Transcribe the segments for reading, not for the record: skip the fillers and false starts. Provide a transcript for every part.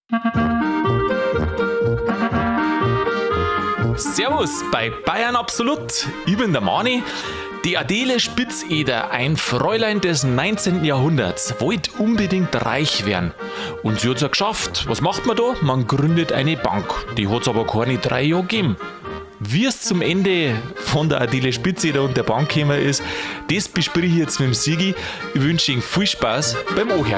Servus bei Bayern Absolut. Ich bin der Mani. Die Adele Spitzeder, ein Fräulein des 19. Jahrhunderts, wollte unbedingt reich werden. Und sie hat es ja geschafft. Was macht man da? Man gründet eine Bank. Die hat es aber keine 3 Jahre gegeben. Wie es zum Ende von der Adele Spitzeder und der Bank gekommen ist, das bespreche ich jetzt mit dem Sigi. Ich wünsche Ihnen viel Spaß beim Anhören.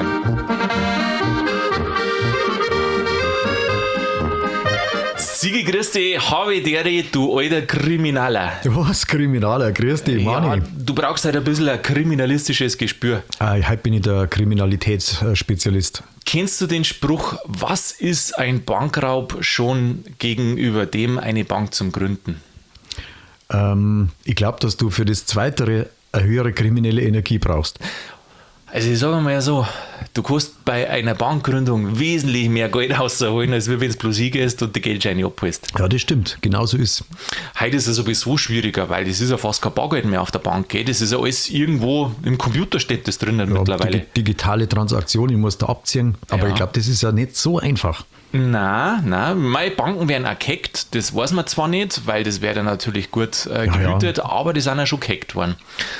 Sigi, grüß dich, habe dere, du alter Kriminaler. Was, Kriminaler? Grüß dich, Mani. Ja, du brauchst halt ein bisschen ein kriminalistisches Gespür. Heute bin ich der Kriminalitätsspezialist. Kennst du den Spruch, was ist ein Bankraub schon gegenüber dem, eine Bank zum Gründen? Ich glaube, dass du für das Zweitere eine höhere kriminelle Energie brauchst. Also ich sage mal so, du kannst bei einer Bankgründung wesentlich mehr Geld rausholen, als wenn du bloß hingehst und die Geldscheine abholst. Ja, das stimmt. Genauso ist. Heute ist es sowieso schwieriger, weil das ist ja fast kein Bargeld mehr auf der Bank. Gell? Das ist ja alles irgendwo im Computer steht das drinnen mittlerweile. Digitale Transaktion, ich muss da abziehen. Aber Ja. ich glaube, das ist ja nicht so einfach. Nein, meine Banken werden auch gehackt, das weiß man zwar nicht, weil das wäre dann natürlich gut gehütet, aber die sind ja schon gehackt worden.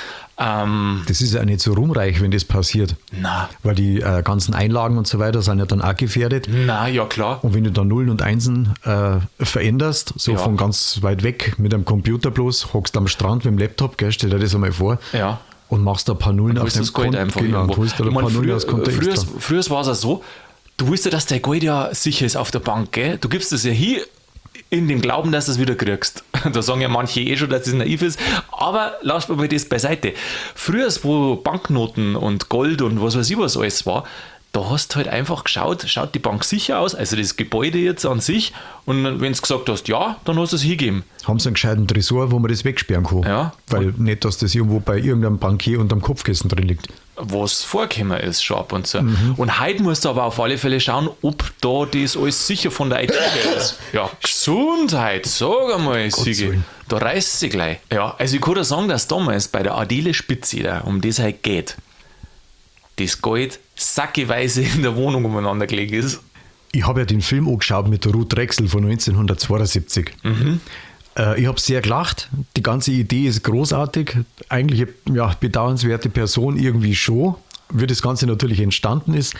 Das ist ja auch nicht so ruhmreich, wenn das passiert. Na, Weil die ganzen Einlagen und so weiter sind ja dann auch gefährdet. ja klar. Und wenn du da Nullen und Einsen veränderst, so Ja. von ganz weit weg mit einem Computer bloß, hockst am Strand mit dem Laptop, gell, stell dir das einmal vor. Ja. Und machst da ein paar Nullen Du auf willst dem das Geld Konto. einfach Genau, irgendwo. du holst da ein paar Nullen aus Konto extra. Früher war es ja so, du wusstest ja, dass dein Geld ja sicher ist auf der Bank, gell? Du gibst es ja hier in dem Glauben, dass du es wieder kriegst. Da sagen ja manche schon, dass das naiv ist, aber lass mal das beiseite. Früher, wo Banknoten und Gold und was weiß ich was alles war, da hast du halt einfach geschaut, schaut die Bank sicher aus, also das Gebäude jetzt an sich, und wenn du gesagt hast, ja, dann hast du es hingegeben. Haben sie einen gescheiten Tresor, wo man das wegsperren kann. Ja. Weil nicht, dass das irgendwo bei irgendeinem Bankier unterm Kopfkissen drin liegt. Was vorgekommen ist, schon ab und zu. Und heute musst du aber auf alle Fälle schauen, ob da das alles sicher von der IT ist. Ja, Gesundheit, sag einmal, Sigi. Willen. Da reißt sie gleich. Ja, also ich kann dir sagen, dass damals bei der Adele Spitzeder, um das halt geht, das Geld sackeweise in der Wohnung umeinander gelegt ist. Ich habe ja den Film angeschaut mit der Ruth Drexel von 1972. Ich habe sehr gelacht. Die ganze Idee ist großartig. Eigentlich eine bedauernswerte Person irgendwie schon, wie das Ganze natürlich entstanden ist.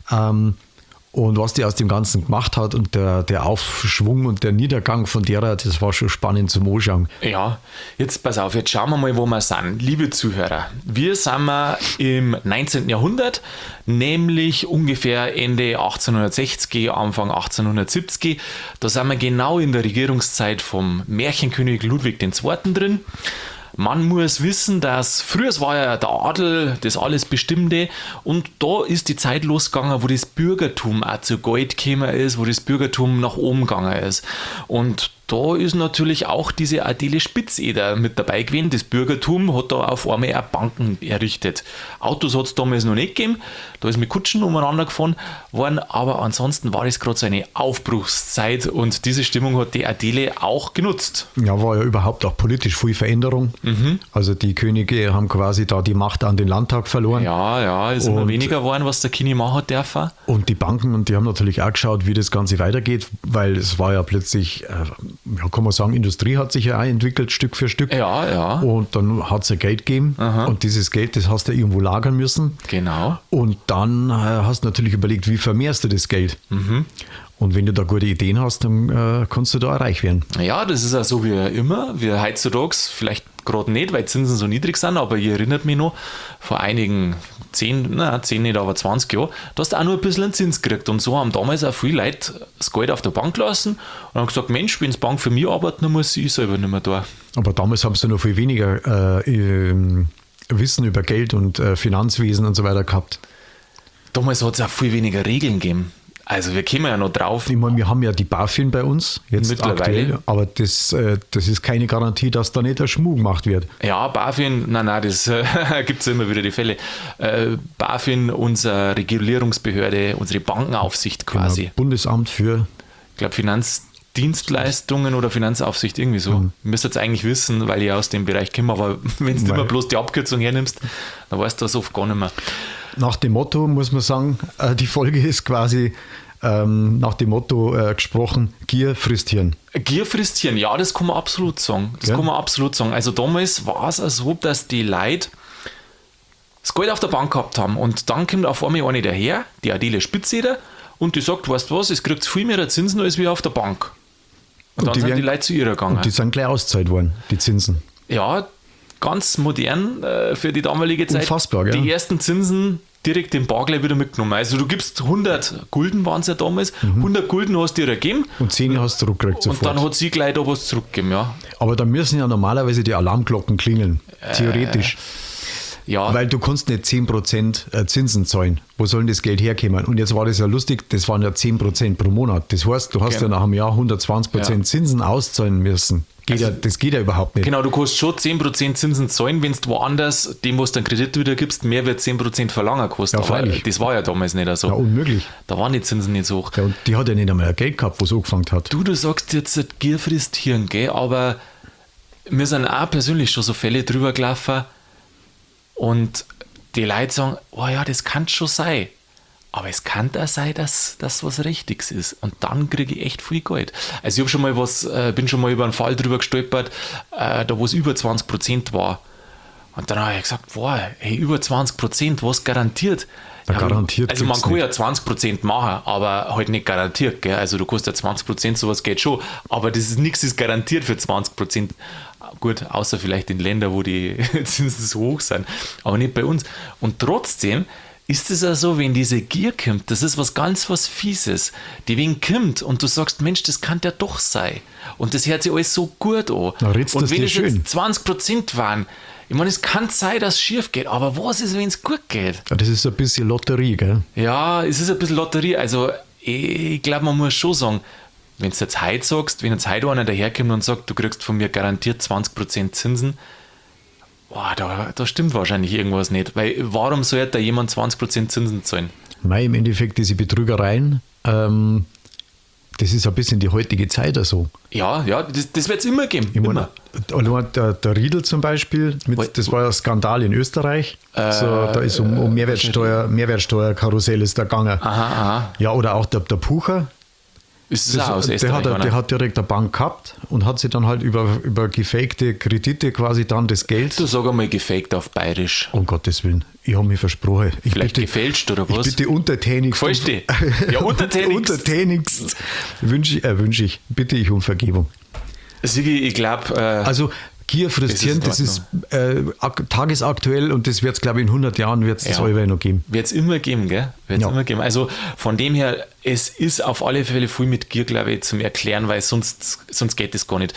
Und was die aus dem Ganzen gemacht hat und der Aufschwung und der Niedergang von derer, das war schon spannend zum Anschauen. Ja, jetzt pass auf, jetzt schauen wir mal, wo wir sind. Liebe Zuhörer, wir sind im 19. Jahrhundert, nämlich ungefähr Ende 1860, Anfang 1870. Da sind wir genau in der Regierungszeit vom Märchenkönig Ludwig II. Drin. Man muss wissen, dass früher war ja der Adel das alles Bestimmte, und da ist die Zeit losgegangen, wo das Bürgertum auch zu Geld gekommen ist, wo das Bürgertum nach oben gegangen ist. Und da ist natürlich auch diese Adele Spitzeder mit dabei gewesen. Das Bürgertum hat da auf einmal auch Banken errichtet. Autos hat es damals noch nicht gegeben, da ist mit Kutschen umeinander gefahren worden, aber ansonsten war es gerade so eine Aufbruchszeit, und diese Stimmung hat die Adele auch genutzt. Ja, war ja überhaupt auch politisch viel Veränderung. Also die Könige haben quasi da die Macht an den Landtag verloren. Ja, ist immer Und- weniger geworden, was der Kini machen darf. Und die Banken, und die haben natürlich auch geschaut, wie das Ganze weitergeht, weil es war ja plötzlich, kann man sagen, Industrie hat sich ja auch entwickelt, Stück für Stück. Ja, Und dann hat es ja Geld gegeben. Und dieses Geld, das hast du irgendwo lagern müssen. genau. Und dann hast du natürlich überlegt, wie vermehrst du das Geld? Und wenn du da gute Ideen hast, dann kannst du da auch reich werden. Ja, das ist ja so wie immer. Wir heutzutage vielleicht gerade nicht, weil die Zinsen so niedrig sind, aber ihr erinnert mich noch, vor einigen 10 nicht, aber 20 Jahren, da hast du auch nur ein bisschen einen Zins gekriegt. Und so haben damals auch viele Leute das Geld auf der Bank lassen und haben gesagt, Mensch, wenn die Bank für mich arbeitet, dann muss ich selber nicht mehr da. Aber damals haben sie noch viel weniger Wissen über Geld und Finanzwesen und so weiter gehabt. Damals hat es auch viel weniger Regeln gegeben. Also wir kommen ja noch drauf. Ich meine, wir haben ja die BaFin bei uns, jetzt Mittlerweile. aktuell, aber das ist keine Garantie, dass da nicht ein Schmuck gemacht wird. Ja, BaFin, nein, das gibt es immer wieder die Fälle. BaFin, unsere Regulierungsbehörde, unsere Bankenaufsicht quasi. Genau, Bundesamt für... Ich glaube, Finanzdienstleistungen oder Finanzaufsicht, irgendwie so. Ihr müsst jetzt eigentlich wissen, weil ich aus dem Bereich komme, aber wenn du immer bloß die Abkürzung hernimmst, dann weißt du das oft gar nicht mehr. Nach dem Motto muss man sagen, die Folge ist quasi nach dem Motto gesprochen, Gier frisst Hirn. Gier frisst Hirn, ja, das kann man absolut sagen. Also damals war es auch so, dass die Leute das Geld auf der Bank gehabt haben und dann kommt auf einmal eine daher, die Adele Spitzeder, und die sagt, weißt du was, es kriegt viel mehr Zinsen als wie auf der Bank. Und dann sind die Leute zu ihr gegangen. Und die sind gleich auszahlt worden, die Zinsen. Ja, ganz modern für die damalige Zeit. Unfassbar, gell? Die ersten Zinsen direkt den Bar gleich wieder mitgenommen. Also du gibst 100 Gulden, waren es ja damals, 100 Gulden hast du ihr gegeben. Und 10 hast du zurückgekriegt sofort. Und dann hat sie gleich da was zurückgegeben, ja. Aber da müssen ja normalerweise die Alarmglocken klingeln, theoretisch. Ja. Weil du kannst nicht 10% Zinsen zahlen. Wo soll denn das Geld herkommen? Und jetzt war das ja lustig, das waren ja 10% pro Monat. Das heißt, du hast ja nach einem Jahr 120% Zinsen auszahlen müssen. Das geht ja überhaupt nicht. Genau, du kannst schon 10% Zinsen zahlen, wenn du woanders, dem, was du einen Kredit wieder gibst, mehr wird 10% verlangen kosten. Ja, aber freilich. das war ja damals nicht so. Ja, unmöglich. Da waren die Zinsen nicht so hoch. Ja, und die hat ja nicht einmal ein Geld gehabt, wo sie angefangen hat. Du sagst jetzt Gier frisst Hirn, gell? Aber mir sind auch persönlich schon so Fälle drüber gelaufen und die Leute sagen, oh ja, das kann schon sein. Aber es kann da sein, dass das was Richtiges ist. Und dann kriege ich echt viel Geld. Also ich bin schon mal über einen Fall drüber gestolpert, da wo es über 20% war. Und dann habe ich gesagt, boah, hey, über 20%, was garantiert? Ja, garantiert. Also man kann ja 20% machen, aber halt nicht garantiert. Gell? Also du kostet ja 20%, sowas geht schon. Aber das ist nichts, ist garantiert für 20%. Gut, außer vielleicht in Ländern, wo die Zinsen so hoch sind. Aber nicht bei uns. Und trotzdem ist es ja so, wenn diese Gier kommt, das ist was Fieses, die wegen kommt und du sagst, Mensch, das kann ja doch sein. Und das hört sich alles so gut an. Na, und wenn es schön. jetzt 20% waren, ich meine, es kann sein, dass es schief geht, aber was ist, wenn es gut geht? Ja, das ist ein bisschen Lotterie, gell? Ja, es ist ein bisschen Lotterie. Also ich glaube, man muss schon sagen, wenn du jetzt heute sagst, wenn jetzt heute einer daherkommt und sagt, du kriegst von mir garantiert 20% Zinsen, boah, da stimmt wahrscheinlich irgendwas nicht. Weil warum sollte da jemand 20% Zinsen zahlen? Nein, im Endeffekt diese Betrügereien, das ist ein bisschen die heutige Zeit so. Ja, das wird es immer geben. Ich meine, der Riedel zum Beispiel, das war ein Skandal in Österreich. Da ist um Mehrwertsteuerkarussell ist da gegangen. Aha. Ja, oder auch der Pucher. Ist es auch aus Österreich, der hat direkt eine Bank gehabt und hat sich dann halt über gefakte Kredite quasi dann das Geld. Du sag einmal gefaked auf Bayerisch. Um Gottes Willen, ich habe mich versprochen. Vielleicht gefälscht oder was? Ich bitte untertänigst. Gefälscht dir? Ja, untertänigst wünsche ich, bitte ich um Vergebung. Sigi, ich glaube... also Gier frisst Hirn, das ist tagesaktuell und das wird es, glaube ich, in 100 Jahren wird es das allweil noch geben. Wird es immer geben, gell? Immer geben. Also von dem her, es ist auf alle Fälle viel mit Gier, glaube ich, zum Erklären, weil sonst geht es gar nicht.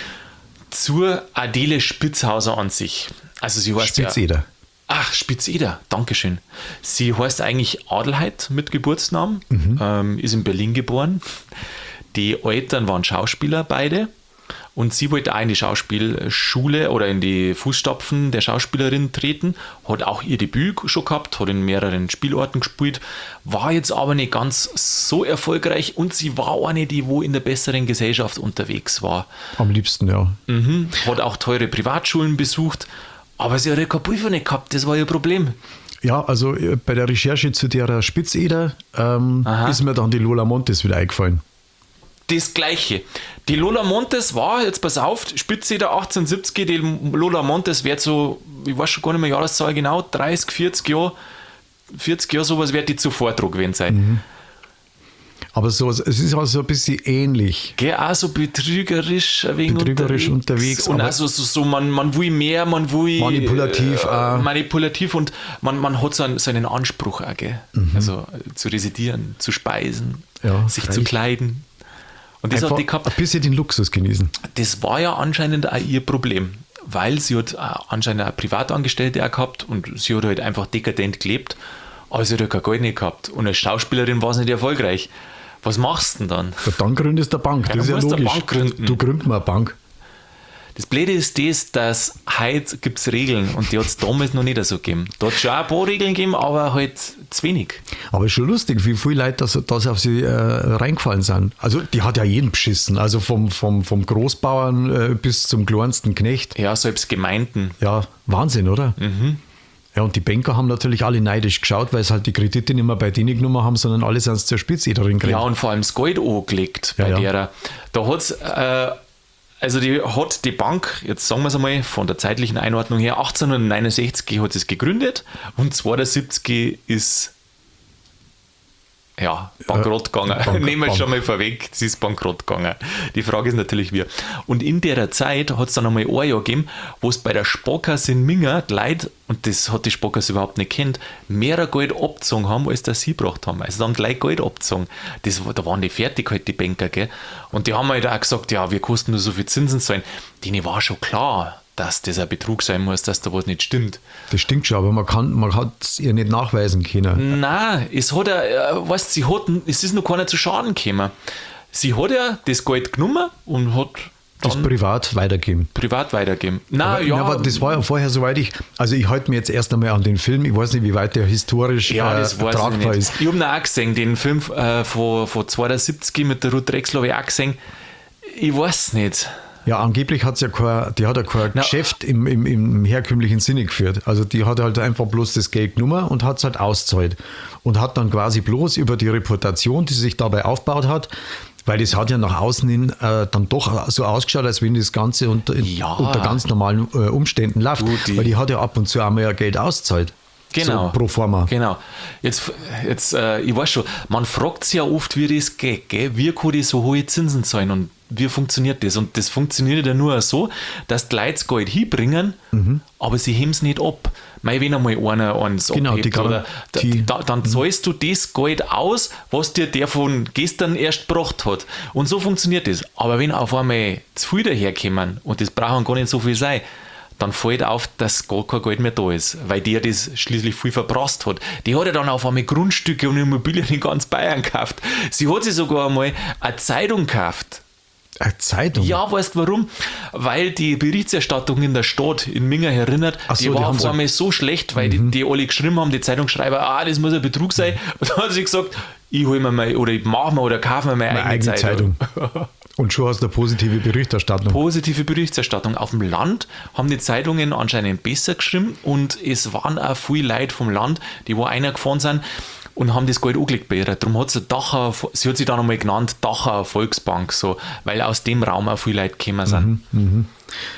Zur Adele Spitzhauser an sich. Also sie heißt Spitzeder. Ach, Spitzeder, Dankeschön. Sie heißt eigentlich Adelheid mit Geburtsnamen, ist in Berlin geboren. Die Eltern waren Schauspieler, beide. Und sie wollte auch in die Schauspielschule oder in die Fußstapfen der Schauspielerin treten, hat auch ihr Debüt schon gehabt, hat in mehreren Spielorten gespielt, war jetzt aber nicht ganz so erfolgreich und sie war eine, die wo in der besseren Gesellschaft unterwegs war. Am liebsten, ja. Hat auch teure Privatschulen besucht, aber sie hat ja kein Prüfer nicht gehabt, das war ihr Problem. Ja, also bei der Recherche zu der Spitzeder ist mir dann die Lola Montes wieder eingefallen. Das Gleiche. Die Lola Montes war, jetzt pass auf, Spitzeder 1870, die Lola Montes wird so, ich weiß schon gar nicht mehr Jahreszahl genau, 30, 40 Jahre sowas wird die zuvor dran gewesen sein. Aber so, es ist auch so ein bisschen ähnlich. Gell, auch so betrügerisch unterwegs. Und also so man will mehr, man will manipulativ und man hat so einen Anspruch auch, gell? Also zu residieren, zu speisen, sich zu kleiden. Und das hat die gehabt. Ein bisschen den Luxus genießen. Das war ja anscheinend auch ihr Problem, weil sie hat anscheinend eine Privatangestellte auch gehabt und sie hat halt einfach dekadent gelebt, aber sie hat halt kein Geld nicht gehabt. Und als Schauspielerin war sie nicht erfolgreich. Was machst du denn dann? Ja, dann gründest du eine Bank, das ist ja logisch. Du gründest mal eine Bank. Das Blöde ist das, dass heute gibt es Regeln und die hat es damals noch nicht so gegeben. Da hat es schon ein paar Regeln gegeben, aber halt zu wenig. Aber ist schon lustig, wie viele Leute das auf sie reingefallen sind. Also die hat ja jeden beschissen, also vom Großbauern bis zum kleinsten Knecht. Ja, selbst Gemeinden. Ja, Wahnsinn, oder? Ja, und die Banker haben natürlich alle neidisch geschaut, weil es halt die Kredite nicht mehr bei denen genommen haben, sondern alle sind zur Spitzederin Ja, und vor allem das Gold angelegt bei derer. Da hat es, also die hat die Bank, jetzt sagen wir es einmal, von der zeitlichen Einordnung her, 1869 hat sie es gegründet und 72 ist bankrott gegangen. Nehmen wir es schon mal vorweg, sie ist bankrott gegangen. Die Frage ist natürlich wie. Und in der Zeit hat es dann einmal ein Jahr gegeben, wo es bei der Sparkasse in Minga die Leute, und das hat die Sparkasse überhaupt nicht kennt, mehr Geld abgezogen haben, als das sie gebracht haben. Also da haben die Leute Geld abgezogen. Da waren die fertig halt, die Banker, gell. Und die haben halt auch gesagt, ja, wir kosten nur so viel Zinsen zahlen. Denen war schon klar, dass das ein Betrug sein muss, dass da was nicht stimmt. Das stimmt schon, aber man hat es ihr nicht nachweisen können. Nein, es ist noch keiner zu Schaden gekommen. Sie hat ja das Geld genommen und hat das privat weitergeben. Aber das war ja vorher, soweit ich halte mir jetzt erst einmal an den Film, ich weiß nicht, wie weit der historisch tragbar ist. Ich habe ihn auch gesehen, den Film von 72 mit der Ruth Drexler habe ich auch gesehen. Ich weiß nicht. Ja, angeblich hat kein Geschäft im herkömmlichen Sinne geführt. Also die hat halt einfach bloß das Geld genommen und hat es halt ausgezahlt. Und hat dann quasi bloß über die Reputation, die sie sich dabei aufgebaut hat, weil das hat ja nach außen hin dann doch so ausgeschaut, als wenn das Ganze unter ganz normalen Umständen läuft. Weil die hat ja ab und zu einmal ja Geld ausgezahlt. Genau. So pro forma. Genau. Jetzt ich weiß schon, man fragt sich ja oft, wie das geht, gell? Wie kann die so hohe Zinsen zahlen und wie funktioniert das? Und das funktioniert ja nur so, dass die Leute das Geld hinbringen, aber sie heben es nicht ab. Wenn einmal einer eins abhebt, dann zahlst du das Geld aus, was dir der von gestern erst gebracht hat. Und so funktioniert das. Aber wenn auf einmal zu viel daherkommen, und das brauchen gar nicht so viel sein, dann fällt auf, dass gar kein Geld mehr da ist, weil der das schließlich viel verprasst hat. Die hat ja dann auf einmal Grundstücke und Immobilien in ganz Bayern gekauft. Sie hat sich sogar einmal eine Zeitung gekauft. Eine Zeitung? Ja, weißt du warum? Weil die Berichterstattung in der Stadt in Minga erinnert, die war auf einmal so schlecht, weil die alle geschrieben haben, die Zeitungsschreiber, das muss ein Betrug sein. Und dann hat sie gesagt, ich hole mir mal oder ich mache mir oder kaufe mir meine eigene Zeitung. Und schon hast du eine positive Berichterstattung. Positive Berichterstattung. Auf dem Land haben die Zeitungen anscheinend besser geschrieben und es waren auch viele Leute vom Land, die wo einer gefahren sind und haben das Geld angelegt bei ihr. Darum hat sie sie hat sich dann einmal genannt Dachauer Volksbank, so, weil aus dem Raum auch viele Leute gekommen sind.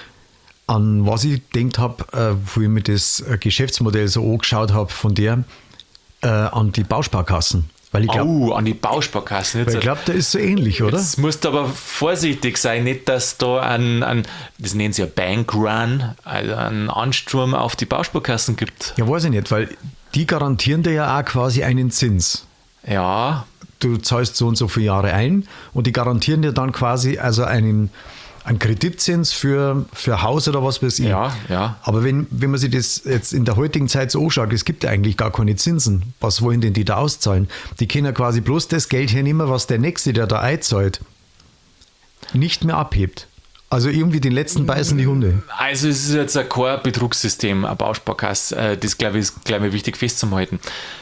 An was ich gedacht habe, wo ich mir das Geschäftsmodell so angeschaut habe von der, an die Bausparkassen. Weil ich glaub, an die Bausparkassen. Weil ich glaube, der ist so ähnlich, oder? Jetzt musst du aber vorsichtig sein, nicht, dass da das nennen sie ja Bankrun, also einen Ansturm auf die Bausparkassen gibt. Ja, weiß ich nicht, weil die garantieren dir ja auch quasi einen Zins. Ja. Du zahlst so und so viele Jahre ein und die garantieren dir dann quasi also einen Kreditzins für Haus oder was weiß ich. Ja, ja. Aber wenn man sich das jetzt in der heutigen Zeit so anschaut, es gibt ja eigentlich gar keine Zinsen. Was wollen denn die da auszahlen? Die können ja quasi bloß das Geld hernehmen, was der Nächste, der da einzahlt, nicht mehr abhebt. Also irgendwie den letzten beißen die Hunde. Also es ist jetzt kein Betrugssystem, eine Bausparkasse. Das glaube ich ist wichtig festzuhalten.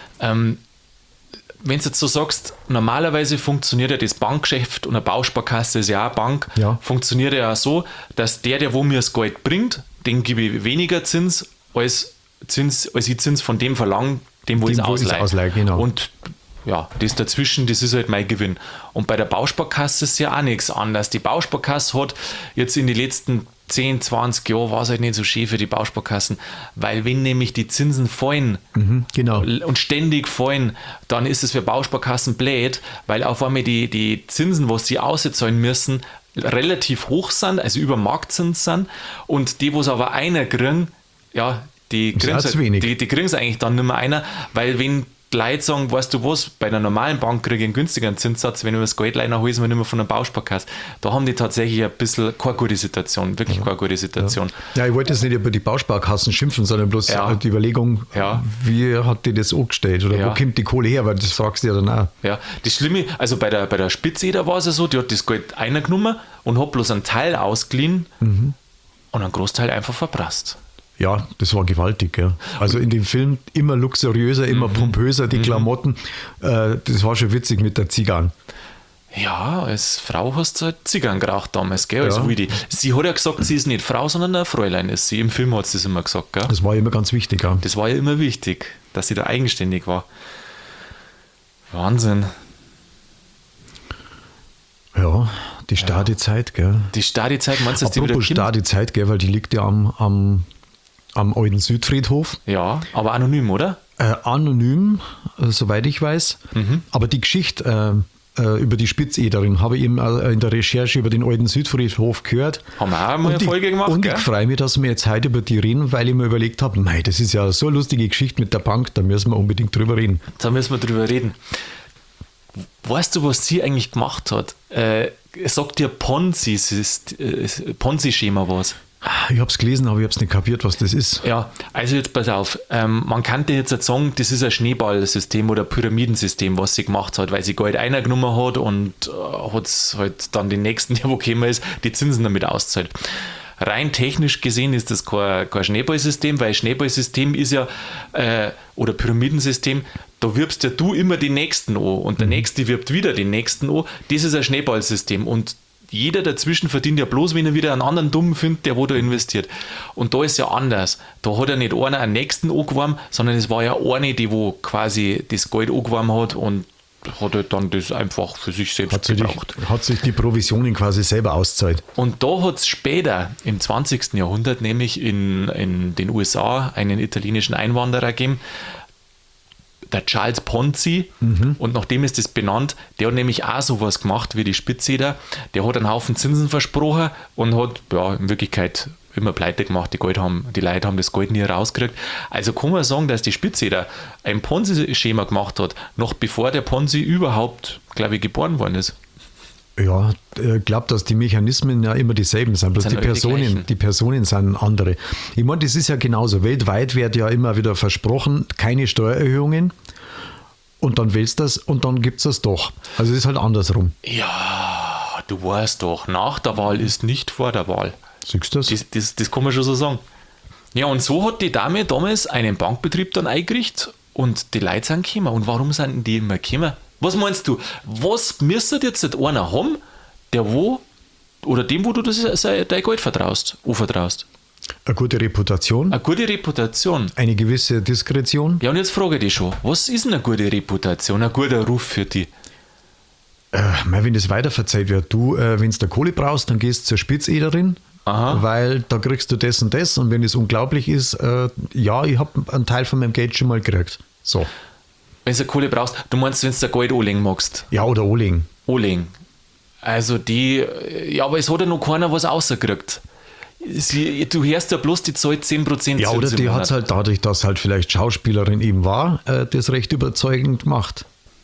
Wenn du jetzt so sagst, normalerweise funktioniert ja das Bankgeschäft und eine Bausparkasse ist ja auch eine Bank, funktioniert ja auch so, dass der wo mir das Geld bringt, den gebe ich weniger Zins, als ich Zins von dem verlange, dem wo ich es ausleihe. Genau. Und ja, das dazwischen, das ist halt mein Gewinn. Und bei der Bausparkasse ist ja auch nichts anderes. Die Bausparkasse hat jetzt in den letzten 10, 20 Jahren war es halt nicht so schön für die Bausparkassen, weil wenn nämlich die Zinsen fallen und ständig fallen, dann ist es für Bausparkassen blöd, weil auf einmal die Zinsen, was sie auszahlen müssen, relativ hoch sind, also über Marktzins sind und die, wo es aber einer kriegen, die kriegen es eigentlich dann nicht mehr einer, weil wenn die Leute sagen, weißt du was, bei einer normalen Bank kriege ich einen günstigeren Zinssatz, wenn ich mir das Geld leihen hole, ist man nicht mehr von einer Bausparkasse. Da haben die tatsächlich ein bisschen keine gute Situation, wirklich keine gute Situation. Ja, ich wollte jetzt nicht über die Bausparkassen schimpfen, sondern bloß die Überlegung, wie hat die das angestellt oder wo kommt die Kohle her, weil das fragst du ja dann auch. Ja, das Schlimme, also bei der Spitzeder war es ja so, die hat das Geld eingenommen und hat bloß einen Teil ausgeliehen und einen Großteil einfach verprasst. Ja, das war gewaltig. Ja. Also in dem Film immer luxuriöser, immer pompöser, die Klamotten. Das war schon witzig mit der Zigarren. Ja, als Frau hast du halt Zigarren geraucht damals, gell, als Ja. Wildi. Sie hat ja gesagt, sie ist nicht Frau, sondern ein Fräulein ist sie. Im Film hat sie es immer gesagt, gell? Das war immer ganz wichtig. Ja. Das war ja immer wichtig, dass sie da eigenständig war. Wahnsinn. Ja, die Stadezeit, gell. Die Stadezeit, meinst du, dass die wieder Apropos kommt? Stadezeit, gell, weil die liegt ja am alten Südfriedhof. Ja, aber anonym, oder? Anonym, soweit ich weiß. Aber die Geschichte über die Spitzederin habe ich eben in der Recherche über den alten Südfriedhof gehört. Haben wir auch mal eine Folge gemacht, Und gell? ich freue mich, dass wir jetzt heute über die reden, weil ich mir überlegt habe, mei, das ist ja so eine lustige Geschichte mit der Bank, da müssen wir unbedingt drüber reden. Da müssen wir drüber reden. Weißt du, was sie eigentlich gemacht hat? Sagt dir Ponzi-Schema was? Ich habe es gelesen, aber ich habe es nicht kapiert, was das ist. Ja, also jetzt pass auf. Man könnte jetzt halt sagen, das ist ein Schneeballsystem oder Pyramidensystem, was sie gemacht hat, weil sie Geld eingenommen hat und hat es halt dann den nächsten, der wo gekommen ist, die Zinsen damit auszahlt. Rein technisch gesehen ist das kein Schneeballsystem, weil Schneeballsystem ist ja, oder Pyramidensystem, da wirbst ja du immer den Nächsten an und der Nächste wirbt wieder den Nächsten an. Das ist ein Schneeballsystem und jeder dazwischen verdient ja bloß, wenn er wieder einen anderen Dummen findet, der wo da investiert. Und da ist ja anders. Da hat ja nicht einer einen Nächsten angeworben, sondern es war ja eine, die wo quasi das Geld angeworben hat und hat halt dann das einfach für sich selbst gebraucht. Hat sich die Provisionen quasi selber auszahlt. Und da hat es später, im 20. Jahrhundert, nämlich in den USA, einen italienischen Einwanderer gegeben, der Charles Ponzi, und nachdem ist das benannt, der hat nämlich auch sowas gemacht wie die Spitzeder. Der hat einen Haufen Zinsen versprochen und hat ja in Wirklichkeit immer pleite gemacht. Die Leute haben das Geld nie rausgekriegt. Also kann man sagen, dass die Spitzeder ein Ponzi-Schema gemacht hat, noch bevor der Ponzi überhaupt, glaube ich, geboren worden ist. Ja, ich glaube, dass die Mechanismen ja immer dieselben sind, bloß Sind alle die gleichen. die Personen sind andere. Ich meine, das ist ja genauso. Weltweit wird ja immer wieder versprochen, keine Steuererhöhungen und dann willst du das und dann gibt es das doch. Also es ist halt andersrum. Ja, du weißt doch, nach der Wahl ist nicht vor der Wahl. Siehst du das? Das kann man schon so sagen. Ja, und so hat die Dame damals einen Bankbetrieb dann eingerichtet und die Leute sind gekommen. Und warum sind die immer gekommen? Was meinst du? Was müsste jetzt einer haben, der wo, oder dem, wo du dein Geld anvertraust? Eine gute Reputation, Eine gute Reputation. eine gewisse Diskretion. Ja, und jetzt frage ich dich schon, was ist denn eine gute Reputation, ein guter Ruf für dich? Wenn das weiterverzeiht wird, du, wenn du Kohle brauchst, dann gehst du zur Spitzederin, Aha. weil da kriegst du das und das und wenn es unglaublich ist, ja, ich habe einen Teil von meinem Geld schon mal gekriegt. So. Wenn du Kohle brauchst, du meinst, wenn du Geld anlegen magst? Ja, oder anlegen. Anlegen. Also ja, aber es hat ja noch keiner was rausgekriegt. Du hörst ja bloß, die zahlt 10% Ja, oder Zins im die hat Monat. es halt dadurch, dass halt vielleicht Schauspielerin eben war, das recht überzeugend gemacht.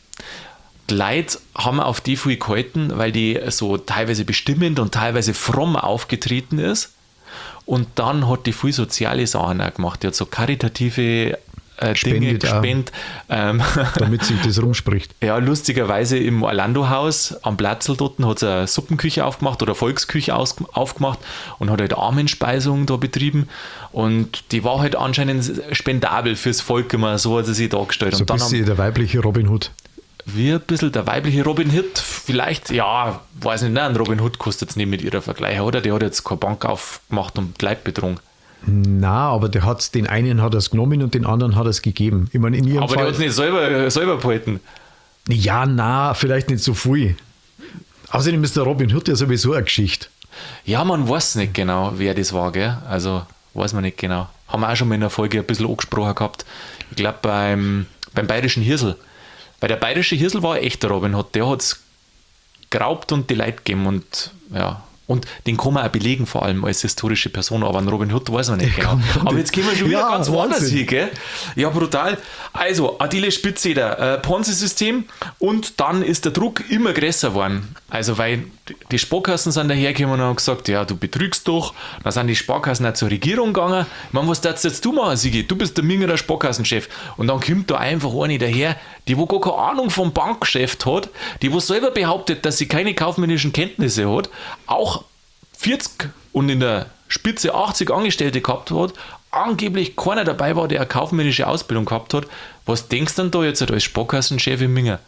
Die Leute haben auf die viel gehalten, weil die so teilweise bestimmend und teilweise fromm aufgetreten ist. Und dann hat die viel soziale Sachen auch gemacht. Die hat so karitative Dinge Spendet auch. gespendet. Damit sich das rumspricht. Ja, lustigerweise im Orlando-Haus am Platzl dort hat sie eine Suppenküche aufgemacht oder Volksküche aufgemacht und hat halt Armenspeisung da betrieben. Und die war halt anscheinend spendabel fürs Volk immer, so hat sie sich dargestellt. So Und dann ein bisschen der weibliche Robin Hood. wie ein bisschen der weibliche Robin Hood, vielleicht, ja, weiß nicht, nein, Robin Hood kostet jetzt nicht mit ihrer Vergleich, oder? Die hat jetzt keine Bank aufgemacht und die Leute betrogen. Na, aber den einen hat er es genommen und den anderen hat er es gegeben. Ich meine, in ihrem Aber Fall, der hat es nicht selber behalten. ja, na, vielleicht nicht so viel. Außerdem ist der Robin Hood ja sowieso eine Geschichte. Ja, man weiß nicht genau, wer das war, gell? Also, weiß man nicht genau. Haben wir auch schon mal in der Folge ein bisschen angesprochen gehabt. Ich glaube, beim Bayerischen Hirsel. Weil der Bayerische Hirsel war ein echter Robin Hood. Der hat es geraubt und die Leute gegeben und ja. Und den kann man auch belegen, vor allem als historische Person, aber an Robin Hood weiß man nicht genau. Aber jetzt gehen wir schon wieder Ja, ganz woanders Wahnsinn. hin, gell? Ja, brutal. Also, Adele Spitzeder, Ponzi-System und dann ist der Druck immer größer geworden. Also, weil die Sparkassen sind dahergekommen und haben gesagt, ja, du betrügst doch. Dann sind die Sparkassen auch zur Regierung gegangen. Ich meine, was darfst jetzt du machen, Sigi? Du bist der Mingerer Sparkassenchef. Und dann kommt da einfach eine daher, die wo gar keine Ahnung vom Bankgeschäft hat, die wo selber behauptet, dass sie keine kaufmännischen Kenntnisse hat, auch 40 und in der Spitze 80 Angestellte gehabt hat, angeblich keiner dabei war, der eine kaufmännische Ausbildung gehabt hat. Was denkst du denn da jetzt als Sparkassenchef im Minger?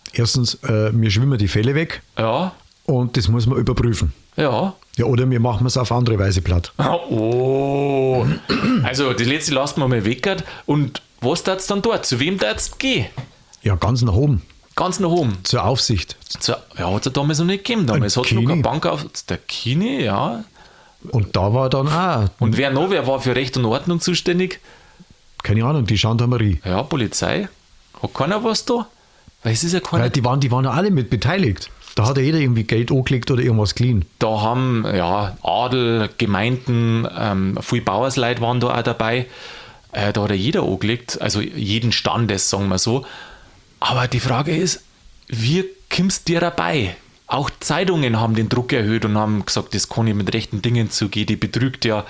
Erstens, wir schwimmen die Fälle weg Ja, und das muss man überprüfen. ja. Ja, oder wir machen es auf andere Weise platt. Oh. Also, das letzte lassen wir mal weg. Und was tat's dann dort? Zu wem tat's gehen? Ja, ganz nach oben, Ganz nach oben. zur Aufsicht. Ja, hat es ja damals noch nicht gegeben. Damals hat es noch Kini. keine Bank auf. Der Kini, ja. Und da war dann auch, Und wer war für Recht und Ordnung zuständig? keine Ahnung, die Gendarmerie. Ja, Polizei. Hat keiner was da? Weil es ist ja keiner. Weil die waren ja alle mit beteiligt. Da hat ja jeder irgendwie Geld angelegt oder irgendwas geliehen. Da haben ja Adel, Gemeinden, viele Bauersleute waren da auch dabei. Da hat ja jeder angelegt, also jeden Standes, sagen wir so. Aber die Frage ist, wie kommst du dir dabei? Auch Zeitungen haben den Druck erhöht und haben gesagt, das kann nicht mit rechten Dingen zugehen, die betrügt ja.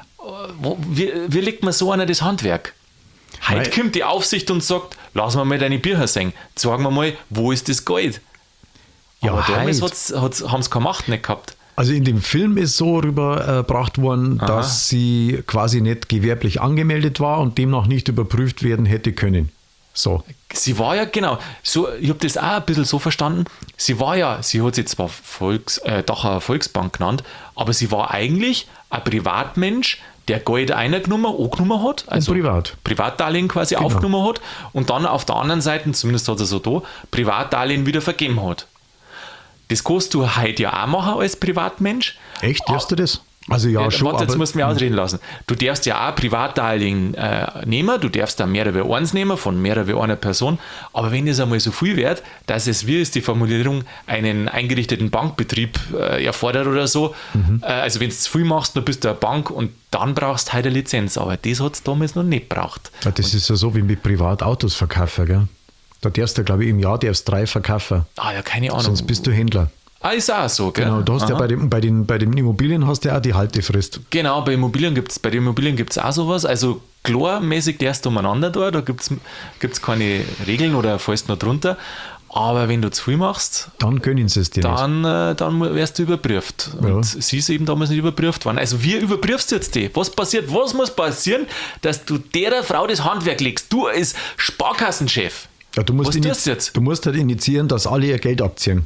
Wie legt man so einer das Handwerk? Heute Weil- kommt die Aufsicht und sagt, lass mal deine Bücher sehen. Sagen wir mal, wo ist das Geld? Ja, Aber damals heute. haben sie keine Macht nicht gehabt. Also in dem Film ist so rübergebracht worden, dass sie quasi nicht gewerblich angemeldet war und demnach nicht überprüft werden hätte können. So. Sie war ja, genau, so, ich habe das auch ein bisschen so verstanden, sie hat sie zwar doch eine Volksbank genannt, aber sie war eigentlich ein Privatmensch, der Geld angenommen hat, also privat. Privatdarlehen quasi aufgenommen hat und dann auf der anderen Seite, zumindest hat er so da, Privatdarlehen wieder vergeben hat. Das kannst du heute ja auch machen als Privatmensch. Echt, darfst du das? Also ja, schon. Warte, jetzt aber- musst du mich ausreden lassen. Du darfst ja auch Privatdarlehen nehmen, du darfst da mehrere eins nehmen von mehrere einer Person, aber wenn es einmal so viel wird, dass es, wie ist die Formulierung, einen eingerichteten Bankbetrieb erfordert oder so, also wenn du zu viel machst, dann bist du eine Bank und dann brauchst du halt eine Lizenz, aber das hat es damals noch nicht gebraucht. Ja, das ist ja so wie mit Privatautos verkaufen, gell? Da darfst du, glaube ich, im Jahr 3 verkaufen. Ah ja, keine Ahnung. Sonst bist du Händler. Ah, ist auch so, gell? Genau, du hast ja Aha. bei den Immobilien hast du ja auch die Haltefrist. Genau, bei den Immobilien gibt es auch sowas. Also klarmäßig darfst du umeinander da gibt's keine Regeln oder fällst noch drunter. Aber wenn du zu viel machst, Dann gönnen sie es dir nicht. dann wirst du überprüft. Ja. Und sie ist eben damals nicht überprüft worden. Also wie überprüfst du jetzt die? Was passiert? Was muss passieren, dass du der Frau das Handwerk legst? Du als Sparkassenchef. Ja, du musst Was tust du jetzt? Du musst halt initiieren, dass alle ihr Geld abziehen.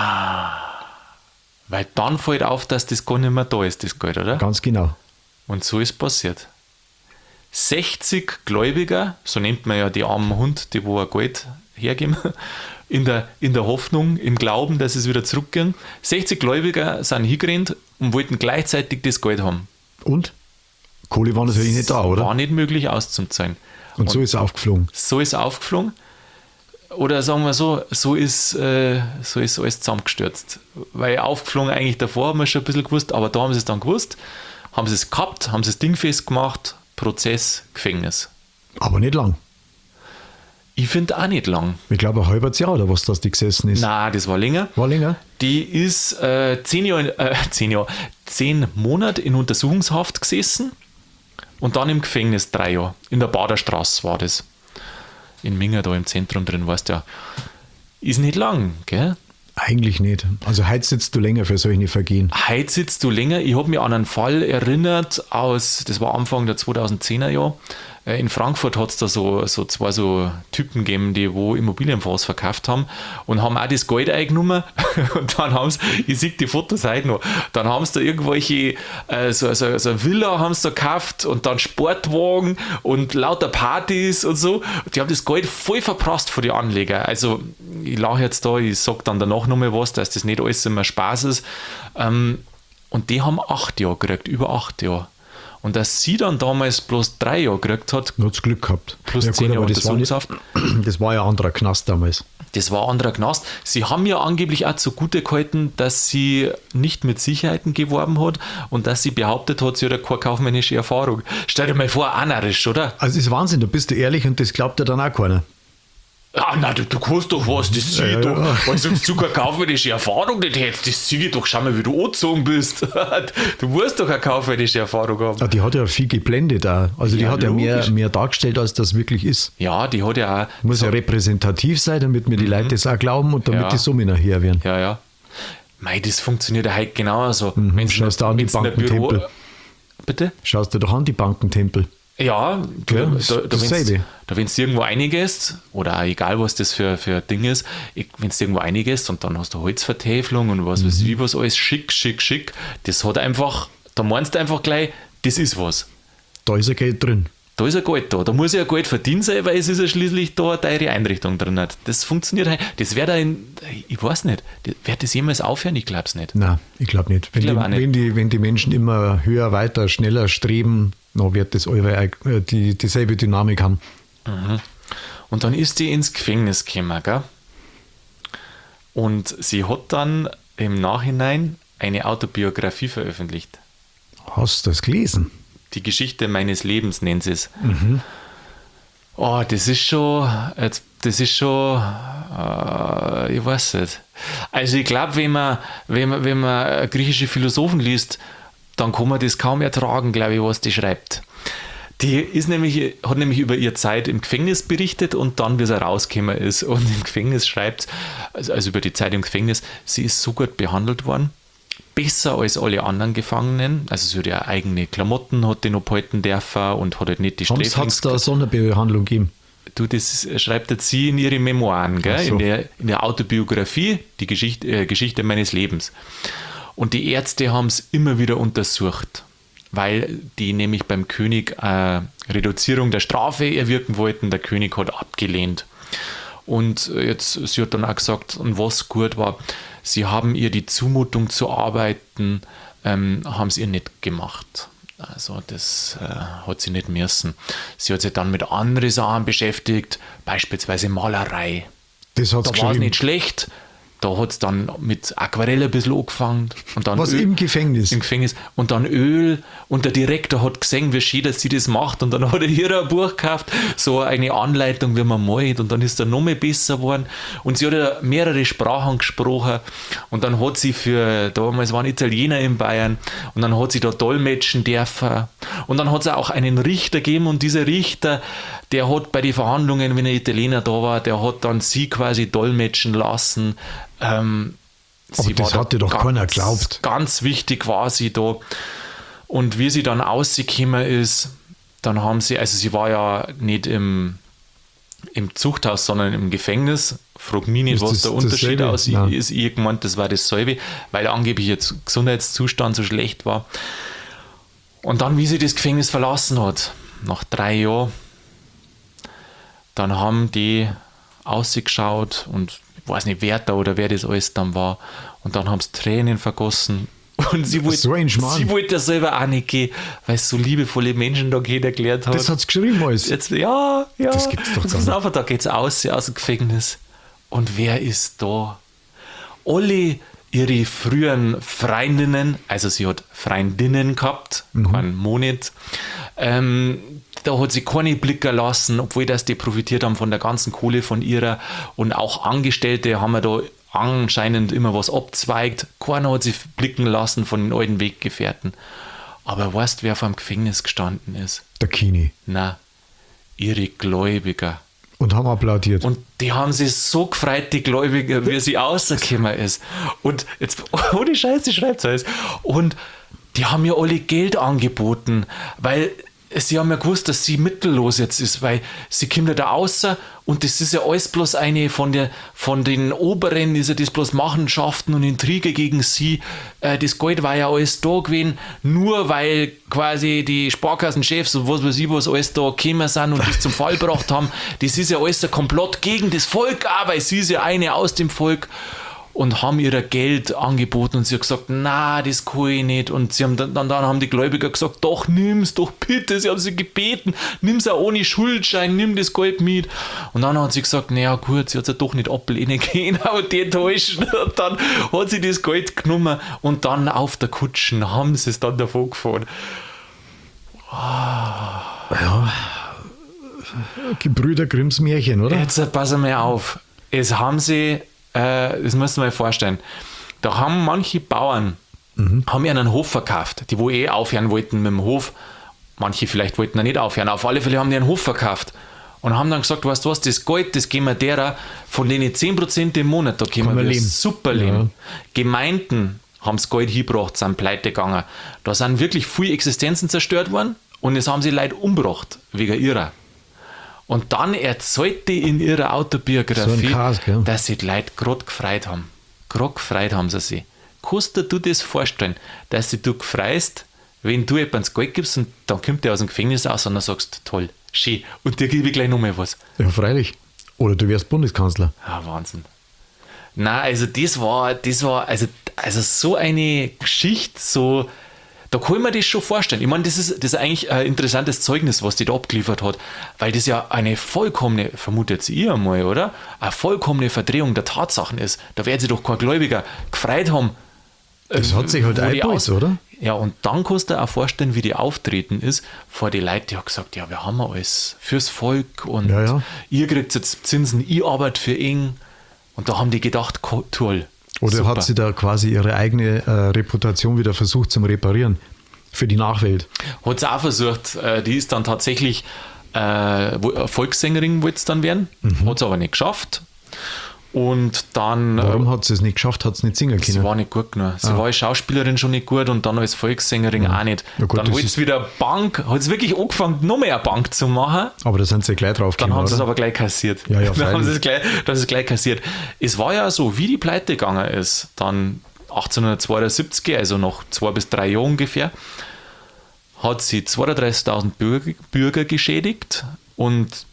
Weil dann fällt auf, dass das gar nicht mehr da ist, das Geld, oder? Ganz genau. Und so ist passiert. 60 Gläubiger, so nennt man ja die armen Hund, die wo ein Geld hergeben, in der Hoffnung, im Glauben, dass es wieder zurückgehen. 60 Gläubiger sind hingerannt und wollten gleichzeitig das Geld haben. Und? Kohle war natürlich nicht da, oder? War nicht möglich auszuzahlen. Und so ist er aufgeflogen. So ist er aufgeflogen. Oder sagen wir so ist alles zusammengestürzt. Weil aufgeflogen eigentlich davor haben wir schon ein bisschen gewusst, aber da haben sie es dann gewusst, haben sie es gehabt, haben sie das Ding festgemacht, Prozess, Gefängnis. Aber nicht lang. Ich finde auch nicht lang. Ich glaube, ein halbes Jahr oder was das die gesessen ist. Nein, das war länger. War länger? Die ist 10 Monate in Untersuchungshaft gesessen und dann im Gefängnis 3 Jahre. In der Baderstraße war das. In Minga, da im Zentrum drin, weißt du ja. Ist nicht lang, gell? Eigentlich nicht. Also heute sitzt du länger für solche Vergehen. Heute sitzt du länger. Ich habe mich an einen Fall erinnert das war Anfang der 2010er Jahre. In Frankfurt hat es da so zwei so Typen gegeben, die wo Immobilienfonds verkauft haben und haben auch das Geld eingenommen und dann haben sie, ich sehe die Fotos heute noch, dann haben sie da irgendwelche, so eine Villa haben sie da gekauft und dann Sportwagen und lauter Partys und so. Die haben das Geld voll verprasst von den Anlegern. Also ich lache jetzt da, ich sage dann danach nochmal was, dass das nicht alles immer Spaß ist. Und die haben 8 Jahre gekriegt, über 8 Jahre. Und dass sie dann damals bloß 3 Jahre gekriegt hat, Du hast Glück gehabt. plus Ja, 10 gut, Jahre aber das war, nicht, Untersuchungshaft, das war ja ein anderer Knast damals. das war ein anderer Knast. Sie haben ja angeblich auch zugute gehalten, dass sie nicht mit Sicherheiten geworben hat und dass sie behauptet hat, sie hat ja keine kaufmännische Erfahrung. Stell dir mal vor, anarisch, oder? Also es ist Wahnsinn, da bist du ehrlich und das glaubt dir dann auch keiner. Ah, nein, du kannst doch was, das sehe ich Ja, doch. ja. Weil sonst du keine kaufmännische Erfahrung nicht hättest, das sehe ich doch. Schau mal, wie du angezogen bist. Du musst doch eine kaufmännische Erfahrung haben. Ja, die hat ja viel geblendet auch. Also die Ja, hat ja logisch. mehr dargestellt, als das wirklich ist. Ja, die hat ja auch. Muss ja repräsentativ sein, damit mir die Leute das auch glauben und damit Ja. die Summen nachher werden. Ja, ja. Mei, das funktioniert ja heute genauso. Wenn's Schaust du an die wenn's in ein Büro- Bankentempel. Bitte? Schaust du doch an, die Bankentempel. Ja, Ja, dasselbe. wenn du irgendwo reingehst, oder auch egal, was das für ein Ding ist, wenn du irgendwo reingehst und dann hast du Holzvertäfelung und was weiß ich, was alles schick, das hat einfach, da meinst du einfach gleich, das ist was. Da ist ja Geld drin. Da ist ein Geld da. Da muss ja Geld verdient sein, weil es ist ja schließlich da eine teure Einrichtung drin. Das funktioniert halt. Das wäre da ich weiß nicht, wird das jemals aufhören? Ich glaube es nicht. Nein, ich glaube nicht. Wenn die Menschen immer höher, weiter, schneller streben, dann wird das dieselbe Dynamik haben. Mhm. Und dann ist die ins Gefängnis gekommen, gell? Und sie hat dann im Nachhinein eine Autobiografie veröffentlicht. Hast du das gelesen? Die Geschichte meines Lebens nennt sie es. Oh, das ist schon, ich weiß nicht. Also ich glaube, wenn man griechische Philosophen liest, dann kann man das kaum ertragen, glaube ich, was die schreibt. Die hat nämlich über ihre Zeit im Gefängnis berichtet und dann, wie sie rausgekommen ist. Und im Gefängnis schreibt, also über die Zeit im Gefängnis, sie ist so gut behandelt worden, besser als alle anderen Gefangenen. Also sie hat ja eigene Klamotten, hat die noch behalten dürfen und hat halt nicht die Sträflings... Hat es da eine Sonderbehandlung gegeben? Du, das schreibt jetzt sie in ihre Memoiren, gell? So. In der Autobiografie, die Geschichte meines Lebens. Und die Ärzte haben es immer wieder untersucht, weil die nämlich beim König Reduzierung der Strafe erwirken wollten. Der König hat abgelehnt. Und sie hat dann auch gesagt, und was gut war, sie haben ihr die Zumutung zu arbeiten, haben sie ihr nicht gemacht. Also das hat sie nicht müssen. Sie hat sich dann mit anderen Sachen beschäftigt, beispielsweise Malerei. Das hat's Da war es geschrieben. nicht schlecht. Da hat es dann mit Aquarell ein bisschen angefangen. Und dann Was Öl, im Gefängnis? Im Gefängnis. Und dann Öl. Und der Direktor hat gesehen, wie schön, dass sie das macht. Und dann hat er ihr ein Buch gekauft, so eine Anleitung, wie man malt. Und dann ist er noch mehr besser geworden. Und sie hat ja mehrere Sprachen gesprochen. Und dann hat sie damals waren Italiener in Bayern. Und dann hat sie da dolmetschen dürfen. Und dann hat es auch einen Richter gegeben. Und dieser Richter, der hat bei den Verhandlungen, wenn ein Italiener da war, der hat dann sie quasi dolmetschen lassen. Aber das hatte doch keiner geglaubt. Ganz wichtig war sie da. Und wie sie dann rausgekommen ist, dann haben sie, also sie war ja nicht im Zuchthaus, sondern im Gefängnis. Frag mich nicht, Ist was das der Unterschied dasselbe? ist. Ich gemeint, das war dasselbe, weil angeblich ihr Gesundheitszustand so schlecht war. Und dann, wie sie das Gefängnis verlassen hat, nach 3 Jahren, dann haben die ausgeschaut und ich weiß nicht, wer da oder wer das alles dann war. Und dann haben sie Tränen vergossen. Und sie wollte ja selber auch nicht gehen, weil es so liebevolle Menschen da kennengelernt hat. Das hat es geschrieben alles. Jetzt, ja. Das gibt's doch gar nicht. Aber da geht es aus dem Gefängnis. Und wer ist da? Alle ihre früheren Freundinnen, also sie hat Freundinnen gehabt, keinen Monat, da hat sie keine blicken lassen, obwohl das die profitiert haben von der ganzen Kohle von ihrer, und auch Angestellte haben da anscheinend immer was abzweigt. Keiner hat sie blicken lassen von den alten Weggefährten. Aber weißt du, wer vor dem Gefängnis gestanden ist? Der Kini. Na, ihre Gläubiger. Und haben applaudiert. Und die haben sich so gefreut, die Gläubiger, wie sie rausgekommen ist. Und jetzt, ohne Scheiß, die schreibt es alles. Und die haben ja alle Geld angeboten, weil sie haben ja gewusst, dass sie mittellos jetzt ist, weil sie kommt ja da außer und das ist ja alles bloß eine von den Oberen, ist ja das bloß Machenschaften und Intrige gegen sie. Das Geld war ja alles da gewesen, nur weil quasi die Sparkassenchefs und was weiß ich, was alles da gekommen sind und das zum Fall gebracht haben. Das ist ja alles ein Komplott gegen das Volk, aber sie ist ja eine aus dem Volk. Und haben ihr Geld angeboten und sie hat gesagt, na, das kann ich nicht. Und sie haben dann haben die Gläubiger gesagt, doch, nimm's doch bitte. Sie haben sie gebeten, nimm's auch ohne Schuldschein, nimm das Geld mit. Und dann hat sie gesagt, naja gut, sie hat es ja doch nicht ablehnen können, aber die enttäuschen. Und dann hat sie das Geld genommen und dann auf der Kutschen haben sie es dann davon gefahren. Ja, Gebrüder Grimms Märchen, oder? Jetzt passen wir auf. Es haben sie... das musst du dir mal vorstellen. Da haben manche Bauern haben ihren Hof verkauft, die wo aufhören wollten mit dem Hof. Manche vielleicht wollten nicht aufhören. Auf alle Fälle haben die einen Hof verkauft und haben dann gesagt, weißt du was, das Geld, das geben wir derer, von denen 10% im Monat, da können wir super leben. Ja. Gemeinden haben das Geld hingebracht, sind pleite gegangen. Da sind wirklich viele Existenzen zerstört worden Und es haben sie Leute umgebracht, wegen ihrer. Und dann erzählt die in ihrer Autobiografie, So ein Chaos, gell? dass sich die Leute gerade gefreut haben. Gerade gefreut haben sie sich. Kannst du dir das vorstellen, dass du gefreust, wenn du jemandem das Geld gibst und dann kommt der aus dem Gefängnis raus und dann sagst, toll, schön, und dir gebe ich gleich nochmal was. Ja, freilich. Oder du wärst Bundeskanzler. Ah, Wahnsinn. Nein, also das war also so eine Geschichte, so, da kann ich mir das schon vorstellen. Ich meine, das ist eigentlich ein interessantes Zeugnis, was die da abgeliefert hat, weil das ja eine vollkommene, vermutet ihr einmal, oder? Eine vollkommene Verdrehung der Tatsachen ist. Da werden sie doch kein Gläubiger gefreut haben. Das hat sich halt wo die eingebaut, oder? Ja, und dann kannst du dir auch vorstellen, wie die auftreten ist vor die Leute, die haben gesagt, ja, wir haben alles fürs Volk und Ja. ihr kriegt jetzt Zinsen, ich arbeite für ihn. Und da haben die gedacht, toll. Oder super. hat sie da quasi ihre eigene Reputation wieder versucht zum Reparieren für die Nachwelt? Hat sie auch versucht, die ist dann tatsächlich Volkssängerin, wollte es dann werden, hat sie aber nicht geschafft. Und dann. Warum hat sie es nicht geschafft? Hat sie nicht singen Sie können? war nicht gut genug. Sie war als Schauspielerin schon nicht gut und dann als Volkssängerin auch nicht. Ja gut, dann das wollte ist- sie wieder hat es wirklich angefangen, noch mehr Bank zu machen. Aber da sind sie gleich drauf Dann gekommen, haben sie es oder? aber gleich kassiert. Ja, ja, dann haben freilich. sie es gleich kassiert. Es war ja so, wie die Pleite gegangen ist, dann 1872, also nach 2 bis 3 Jahren ungefähr, hat sie 32.000 Bürger geschädigt und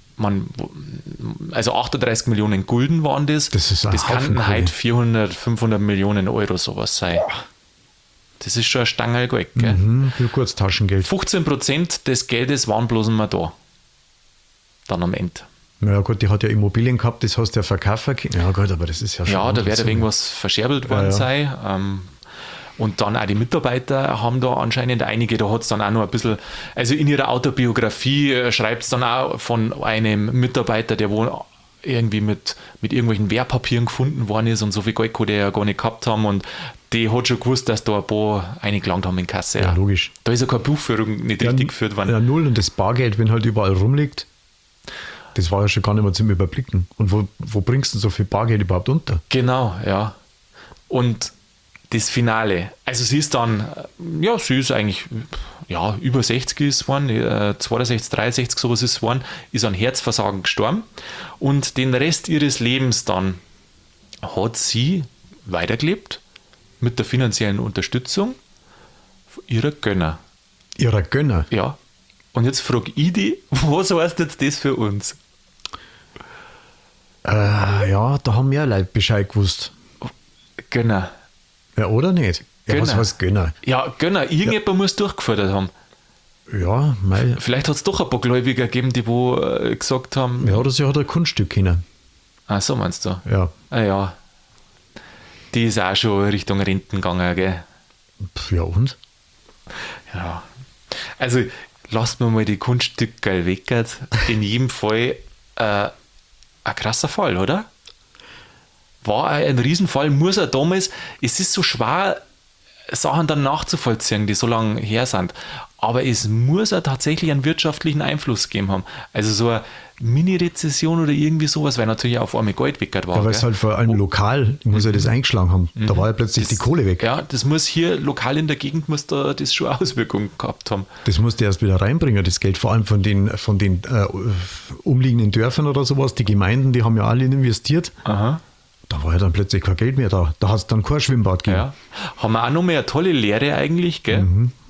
also 38 Millionen Gulden waren das. Das ist ein Haufen könnten Kohle. heute 400, 500 Millionen Euro sowas sein. Das ist schon ein Stangerl Geld, gell? Für kurz Taschengeld. 15% des Geldes waren bloß mal da. Dann am Ende. Na ja gut, die hat ja Immobilien gehabt, das hast du ja verkaufen können. Ja gut, aber das ist ja schon... Ja, da wird so. irgendwas verscherbelt worden Ja. sein. Und dann auch die Mitarbeiter haben da anscheinend einige, da hat es dann auch noch ein bisschen, also in ihrer Autobiografie schreibt es dann auch von einem Mitarbeiter, der wohl irgendwie mit irgendwelchen Wertpapieren gefunden worden ist und so viel Geld kann der ja gar nicht gehabt haben und die hat schon gewusst, dass da ein paar eingelangt haben in Kasse. Ja, logisch. Da ist ja keine Buchführung nicht richtig geführt worden. Ja, null. Und das Bargeld, wenn halt überall rumliegt, das war ja schon gar nicht mehr zum Überblicken. Und wo bringst du so viel Bargeld überhaupt unter? Genau, ja. Und das Finale, also sie ist dann, ja, sie ist eigentlich, ja, über 60 ist geworden, 62, 63 sowas ist geworden, ist an Herzversagen gestorben und den Rest ihres Lebens dann hat sie weitergelebt mit der finanziellen Unterstützung ihrer Gönner. Ihrer Gönner. Ja. Und jetzt frage ich die, was heißt jetzt das für uns? Ja, da haben mehr Leute Bescheid gewusst. Gönner. Ja, oder nicht? Ja, was Gönner. heißt Gönner? Ja, Gönner. Irgendjemand muss durchgefordert haben. Ja, mei. Vielleicht hat es doch ein paar Gläubiger gegeben, die wo gesagt haben, Ja, oder sie hat ein Kunststück können. ah, so meinst du? Ja. Ah ja. Die ist auch schon Richtung Renten gegangen, gell? Ja, und? Ja. Also, lasst mir mal die Kunststücke weg. In jedem Fall ein krasser Fall, oder? War ein Riesenfall, muss er damals, es ist so schwer, Sachen dann nachzuvollziehen, die so lange her sind. Aber es muss ja tatsächlich einen wirtschaftlichen Einfluss gegeben haben. Also so eine Mini-Rezession oder irgendwie sowas, weil natürlich auf einmal Geld weg war. Ja, weil es gell? halt vor allem lokal, muss ja das eingeschlagen haben. Da war ja plötzlich die Kohle weg. Ja, das muss hier lokal in der Gegend, muss da das schon Auswirkungen gehabt haben. Das musste erst wieder reinbringen, das Geld, vor allem von den umliegenden Dörfern oder sowas. Die Gemeinden, die haben ja alle investiert. Aha. Da war ja dann plötzlich kein Geld mehr da. Da hat es dann kein Schwimmbad gegeben. Ja. Haben wir auch noch mal eine tolle Lehre eigentlich, gell?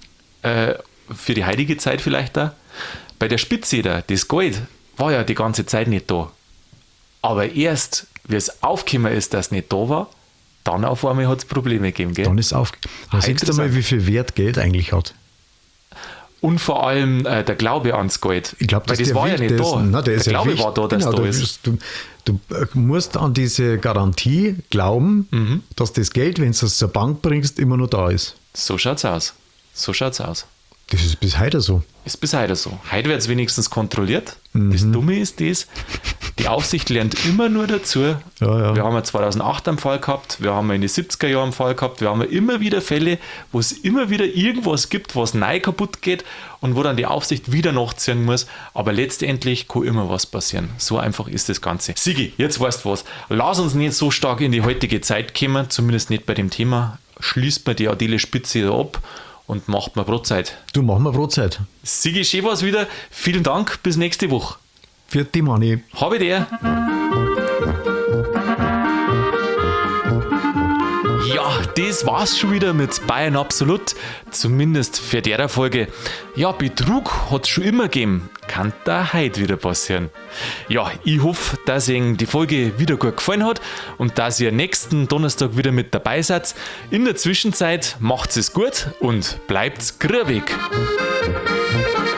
Für die heutige Zeit vielleicht da. Bei der Spitze da, das Geld war ja die ganze Zeit nicht da. Aber erst, wie es aufgekommen ist, dass es nicht da war, dann auf einmal hat es Probleme gegeben, gell? Dann ist auf. Da siehst du mal, wie viel Wert Geld eigentlich hat. Und vor allem der Glaube ans Geld. Ich glaube, weil das war ja nicht da. Na, der ist der ja Glaube wichtig. war da, dass Genau, da ist. Du musst an diese Garantie glauben, dass das Geld, wenn du es zur Bank bringst, immer noch da ist. So schaut's aus. So schaut's aus. Das ist bis heute so. Ist bis heute so. Heute wird es wenigstens kontrolliert. Das Dumme ist das, die Aufsicht lernt immer nur dazu. Ja, ja. Wir haben ja 2008 einen Fall gehabt, wir haben in den 70er Jahren einen Fall gehabt, wir haben ja immer wieder Fälle, wo es immer wieder irgendwas gibt, was neu kaputt geht und wo dann die Aufsicht wieder nachziehen muss. Aber letztendlich kann immer was passieren. So einfach ist das Ganze. Sigi, jetzt weißt du was. Lass uns nicht so stark in die heutige Zeit kommen, zumindest nicht bei dem Thema. Schließt man die Adele Spitze da ab und macht mir Brotzeit. Du, machen wir Brotzeit. Sigi, schön war's wieder. Vielen Dank, bis nächste Woche. Für die Manni. Habe der. Ja, das war's schon wieder mit Bayern Absolut, zumindest für der Folge. Ja, Betrug hat's schon immer gegeben, kann da heute wieder passieren. Ja, ich hoffe, dass Ihnen die Folge wieder gut gefallen hat und dass ihr nächsten Donnerstag wieder mit dabei seid. In der Zwischenzeit macht's es gut und bleibt's grübig.